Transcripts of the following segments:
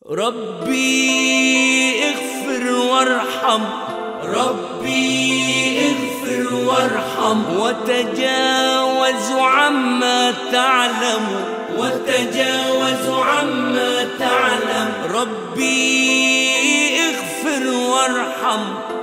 ربي اغفر وارحم، ربي اغفر وارحم، وتجاوز عما تعلم، وتجاوز عما تعلم. ربي اغفر وارحم،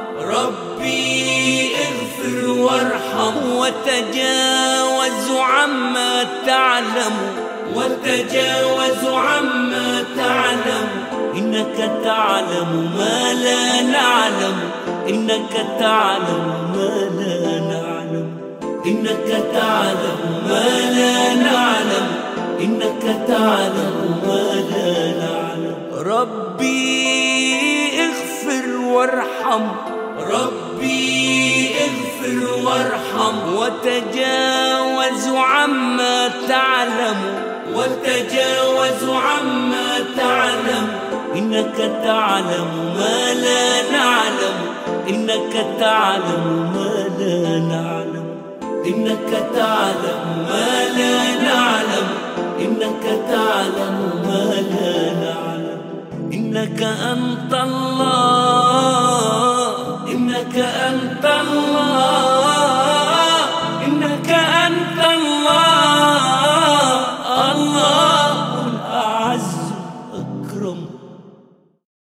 ربي اغفر وارحم، وتجاوز عما تعلم، وتجاوز عما تعلم. إنك تعلم ما لا نعلم، إنك تعلم ما لا نعلم، إنك تعلم ما لا نعلم، إنك تعلم ما لا نعلم. ربي اغفر وارحم، ربي اغفر وارحم، وتجاوز عما تعلم، وتجاوز عما تعلم. إنك تعلم ما لا نعلم، إنك تعلم ما لا نعلم، إنك تعلم ما لا نعلم، إنك تعلم ما لا نعلم. إنك أنت الله